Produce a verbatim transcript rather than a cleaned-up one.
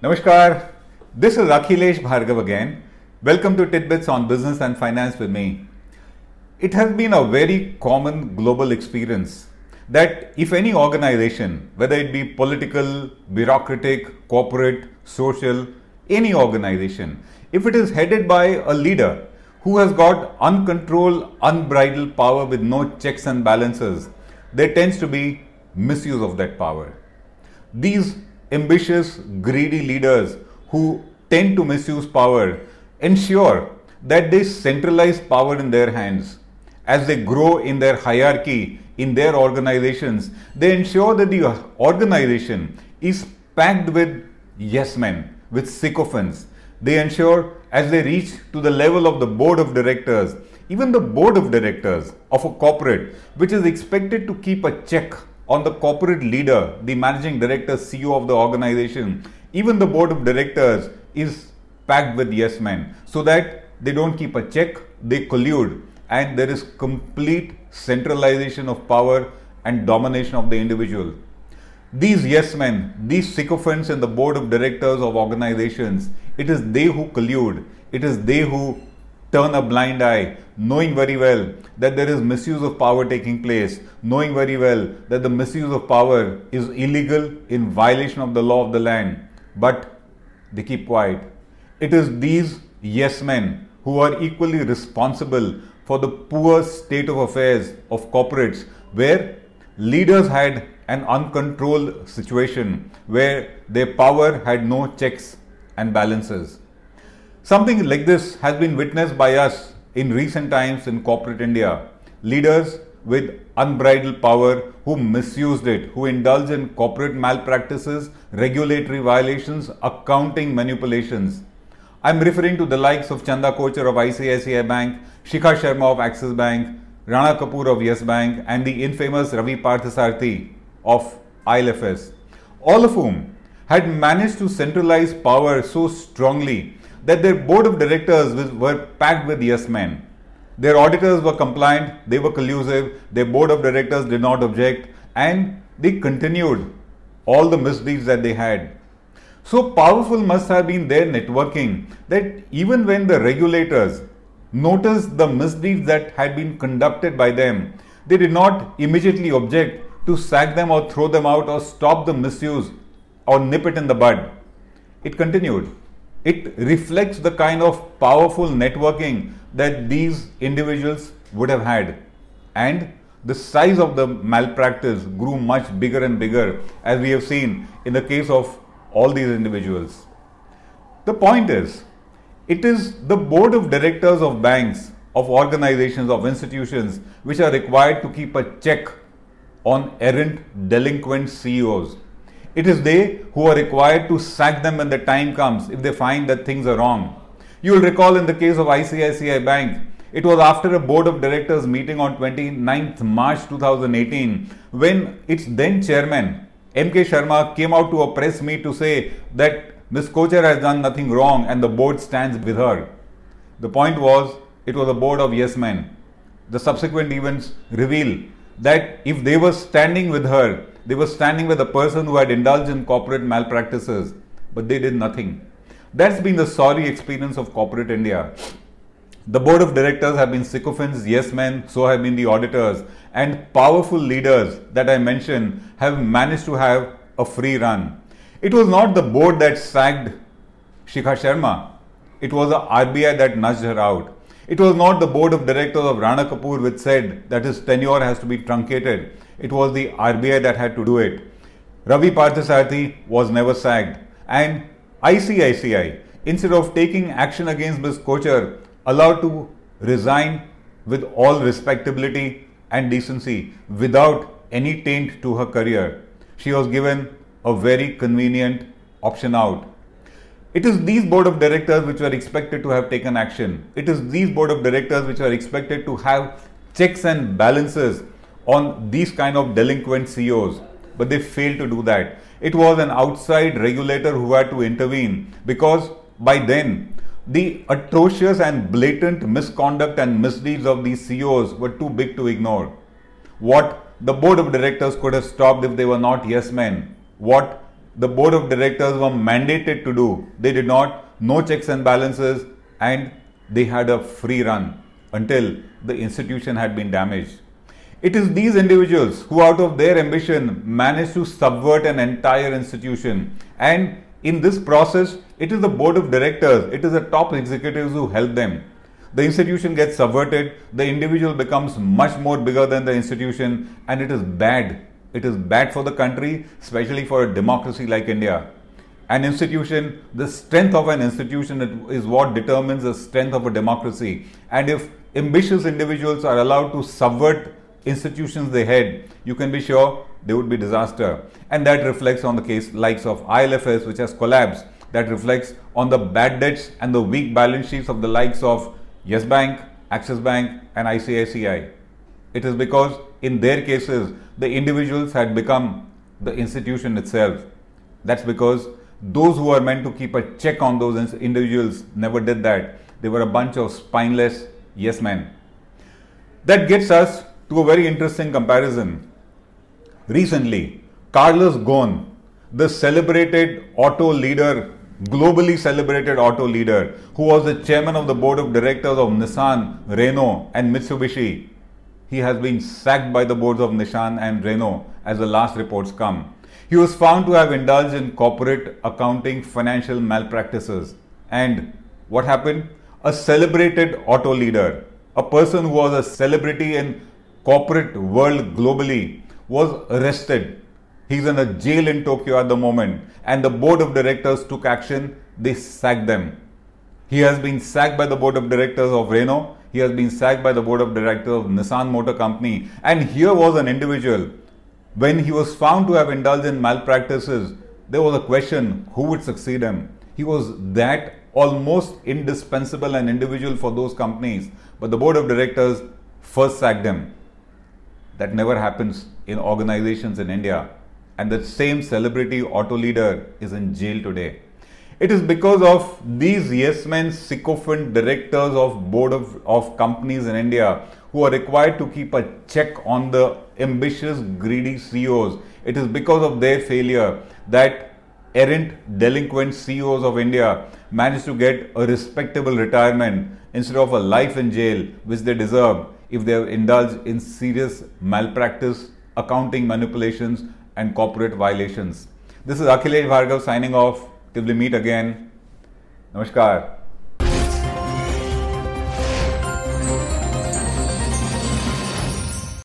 Namaskar, this is Akhilesh Bhargav again. Welcome to Tidbits on Business and Finance with me. It has been a very common global experience that if any organization, whether it be political, bureaucratic, corporate, social, any organization, if it is headed by a leader who has got uncontrolled, unbridled power with no checks and balances, there tends to be misuse of that power. These ambitious, greedy leaders who tend to misuse power ensure that they centralize power in their hands. As they grow in their hierarchy, in their organizations, they ensure that the organization is packed with yes men, with sycophants. They ensure as they reach to the level of the board of directors, even the board of directors of a corporate, which is expected to keep a check on the corporate leader, the managing director, C E O of the organization, even the board of directors is packed with yes men so that they don't keep a check, they collude, and there is complete centralization of power and domination of the individual. These yes men, these sycophants in the board of directors of organizations, it is they who collude, it is they who turn a blind eye, knowing very well that there is misuse of power taking place, knowing very well that the misuse of power is illegal in violation of the law of the land, but they keep quiet. It is these yes men who are equally responsible for the poor state of affairs of corporates where leaders had an uncontrolled situation, where their power had no checks and balances. Something like this has been witnessed by us in recent times in corporate India. Leaders with unbridled power who misused it, who indulged in corporate malpractices, regulatory violations, accounting manipulations. I am referring to the likes of Chanda Kochhar of I C I C I Bank, Shikha Sharma of Axis Bank, Rana Kapoor of Yes Bank, and the infamous Ravi Parthasarathy of I L F S, all of whom had managed to centralize power so strongly that their board of directors were packed with yes men. Their auditors were compliant, they were collusive, their board of directors did not object, and they continued all the misdeeds that they had. So powerful must have been their networking that even when the regulators noticed the misdeeds that had been conducted by them, they did not immediately object to sack them or throw them out or stop the misuse or nip it in the bud. It continued. It reflects the kind of powerful networking that these individuals would have had. And the size of the malpractice grew much bigger and bigger, as we have seen in the case of all these individuals. The point is, it is the board of directors of banks, of organizations, of institutions which are required to keep a check on errant delinquent C E Os. It is they who are required to sack them when the time comes if they find that things are wrong. You will recall in the case of I C I C I Bank, it was after a board of directors meeting on twenty-ninth March two thousand eighteen when its then chairman M K Sharma came out to a press meet to say that Miz Kochhar has done nothing wrong and the board stands with her. The point was, it was a board of yes men. The subsequent events reveal that if they were standing with her, they were standing with a person who had indulged in corporate malpractices, but they did nothing. That's been the sorry experience of corporate India. The board of directors have been sycophants, yes men, so have been the auditors, and powerful leaders that I mentioned have managed to have a free run. It was not the board that sacked Shikha Sharma. It was the R B I that nudged her out. It was not the board of directors of Rana Kapoor which said that his tenure has to be truncated. It was the R B I that had to do it. Ravi Parthasarathy was never sacked. And I C I C I, instead of taking action against Miz Kochhar, allowed to resign with all respectability and decency without any taint to her career. She was given a very convenient option out. It is these board of directors which were expected to have taken action. It is these board of directors which are expected to have checks and balances on these kind of delinquent C E Os. But they failed to do that. It was an outside regulator who had to intervene because by then the atrocious and blatant misconduct and misdeeds of these C E Os were too big to ignore. What the board of directors could have stopped if they were not yes men, what the board of directors were mandated to do. They did not, no checks and balances, and they had a free run until the institution had been damaged. It is these individuals who, out of their ambition, managed to subvert an entire institution. And in this process, it is the board of directors, it is the top executives who help them. The institution gets subverted, the individual becomes much more bigger than the institution, and it is bad. It is bad for the country, especially for a democracy like India. An institution, the strength of an institution is what determines the strength of a democracy. And if ambitious individuals are allowed to subvert institutions they head, you can be sure there would be disaster. And that reflects on the case likes of I L F S, which has collapsed. That reflects on the bad debts and the weak balance sheets of the likes of Yes Bank, Axis Bank and I C I C I. It is because in their cases, the individuals had become the institution itself. That's because those who are meant to keep a check on those individuals never did that. They were a bunch of spineless yes men. That gets us to a very interesting comparison. Recently, Carlos Ghosn, the celebrated auto leader, globally celebrated auto leader, who was the chairman of the board of directors of Nissan, Renault and Mitsubishi, he has been sacked by the boards of Nissan and Renault as the last reports come. He was found to have indulged in corporate accounting financial malpractices. And what happened? A celebrated auto leader, a person who was a celebrity in corporate world globally, was arrested. He's in a jail in Tokyo at the moment, and the board of directors took action. They sacked them. He has been sacked by the board of directors of Renault. He has been sacked by the board of directors of Nissan Motor Company. And here was an individual. When he was found to have indulged in malpractices, there was a question, who would succeed him? He was that almost indispensable an individual for those companies. But the board of directors first sacked him. That never happens in organizations in India. And that same celebrity auto leader is in jail today. It is because of these yes men, sycophant directors of board of, of companies in India who are required to keep a check on the ambitious, greedy C E Os. It is because of their failure that errant, delinquent C E Os of India managed to get a respectable retirement instead of a life in jail, which they deserve if they have indulged in serious malpractice, accounting manipulations and corporate violations. This is Akhilesh Bhargav signing off. Till we meet again. Namaskar.